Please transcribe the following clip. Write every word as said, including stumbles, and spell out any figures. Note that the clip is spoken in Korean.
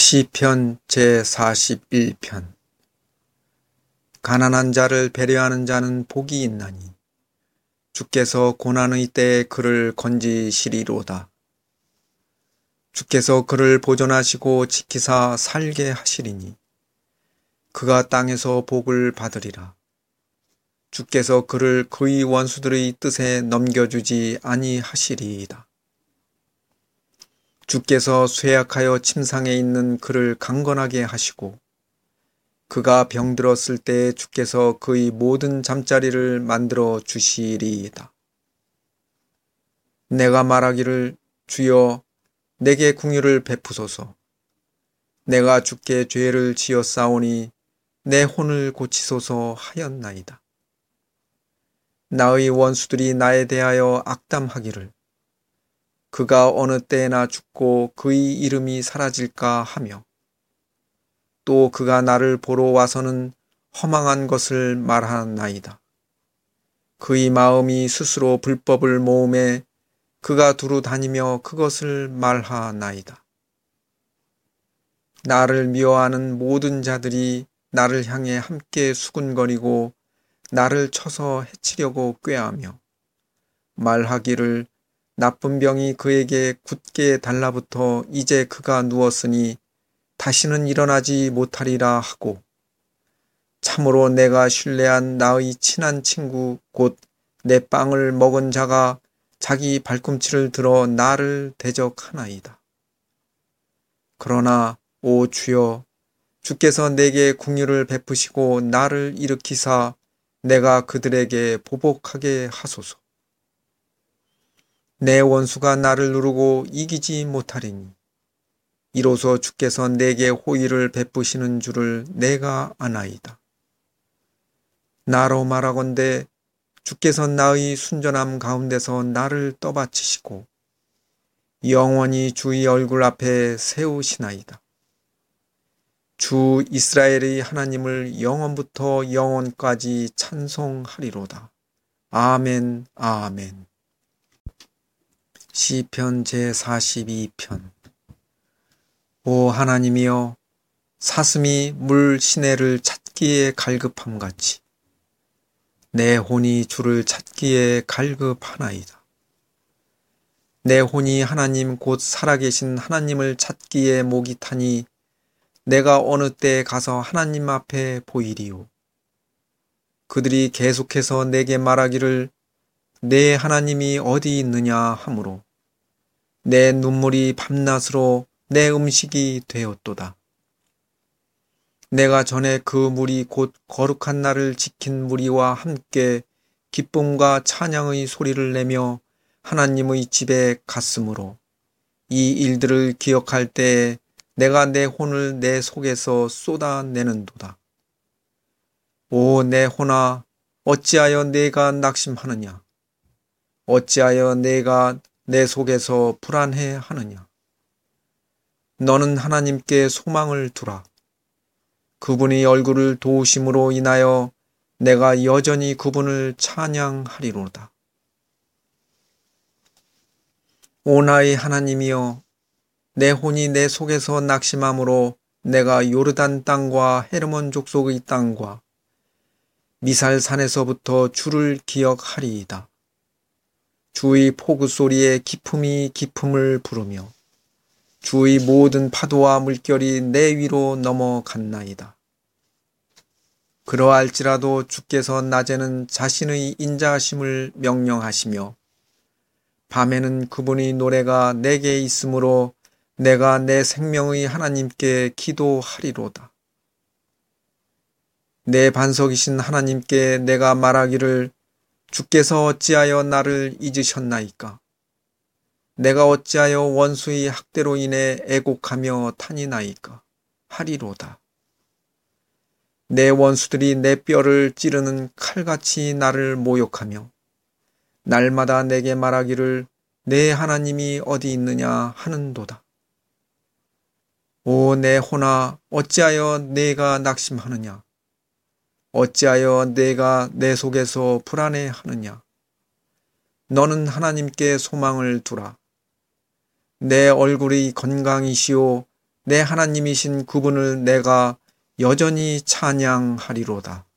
시편 제사십일 편. 가난한 자를 배려하는 자는 복이 있나니 주께서 고난의 때에 그를 건지시리로다. 주께서 그를 보존하시고 지키사 살게 하시리니 그가 땅에서 복을 받으리라. 주께서 그를 그의 원수들의 뜻에 넘겨주지 아니하시리이다. 주께서 쇠약하여 침상에 있는 그를 강건하게 하시고 그가 병들었을 때에 주께서 그의 모든 잠자리를 만들어 주시리이다. 내가 말하기를 주여 내게 긍휼을 베푸소서. 내가 주께 죄를 지었사오니 내 혼을 고치소서 하였나이다. 나의 원수들이 나에 대하여 악담하기를 그가 어느 때에나 죽고 그의 이름이 사라질까 하며 또 그가 나를 보러 와서는 허망한 것을 말하나이다. 그의 마음이 스스로 불법을 모음에 그가 두루 다니며 그것을 말하나이다. 나를 미워하는 모든 자들이 나를 향해 함께 수군거리고 나를 쳐서 해치려고 꾀하며 말하기를 나쁜 병이 그에게 굳게 달라붙어 이제 그가 누웠으니 다시는 일어나지 못하리라 하고 참으로 내가 신뢰한 나의 친한 친구 곧 내 빵을 먹은 자가 자기 발꿈치를 들어 나를 대적하나이다. 그러나 오 주여 주께서 내게 긍휼을 베푸시고 나를 일으키사 내가 그들에게 보복하게 하소서. 내 원수가 나를 누르고 이기지 못하리니 이로써 주께서 내게 호의를 베푸시는 줄을 내가 아나이다. 나로 말하건대 주께서 나의 순전함 가운데서 나를 떠받치시고 영원히 주의 얼굴 앞에 세우시나이다. 주 이스라엘의 하나님을 영원부터 영원까지 찬송하리로다. 아멘, 아멘. 시편 제사십이 편. 오 하나님이여, 사슴이 물 시내를 찾기에 갈급함같이 내 혼이 주를 찾기에 갈급하나이다. 내 혼이 하나님 곧 살아계신 하나님을 찾기에 목이 타니 내가 어느 때에 가서 하나님 앞에 보이리요. 그들이 계속해서 내게 말하기를 내 하나님이 어디 있느냐 하므로 내 눈물이 밤낮으로 내 음식이 되었도다. 내가 전에 그 무리 곧 거룩한 날을 지킨 무리와 함께 기쁨과 찬양의 소리를 내며 하나님의 집에 갔으므로 이 일들을 기억할 때에 내가 내 혼을 내 속에서 쏟아내는도다. 오 내 혼아, 어찌하여 내가 낙심하느냐? 어찌하여 내가 내 속에서 불안해하느냐? 너는 하나님께 소망을 두라. 그분의 얼굴을 도우심으로 인하여 내가 여전히 그분을 찬양하리로다. 오 나의 하나님이여, 내 혼이 내 속에서 낙심함으로 내가 요르단 땅과 헤르몬 족속의 땅과 미살산에서부터 주를 기억하리이다. 주의 포구 소리에 기품이 기품을 부르며 주의 모든 파도와 물결이 내 위로 넘어갔나이다. 그러할지라도 주께서 낮에는 자신의 인자하심을 명령하시며 밤에는 그분의 노래가 내게 있으므로 내가 내 생명의 하나님께 기도하리로다. 내 반석이신 하나님께 내가 말하기를 주께서 어찌하여 나를 잊으셨나이까? 내가 어찌하여 원수의 학대로 인해 애곡하며 탄이나이까? 하리로다. 내 원수들이 내 뼈를 찌르는 칼같이 나를 모욕하며 날마다 내게 말하기를 내 하나님이 어디 있느냐 하는도다. 오 내 혼아, 어찌하여 내가 낙심하느냐? 어찌하여 내가 내 속에서 불안해하느냐? 너는 하나님께 소망을 두라. 내 얼굴의 건강이시오 내 하나님이신 그분을 내가 여전히 찬양하리로다.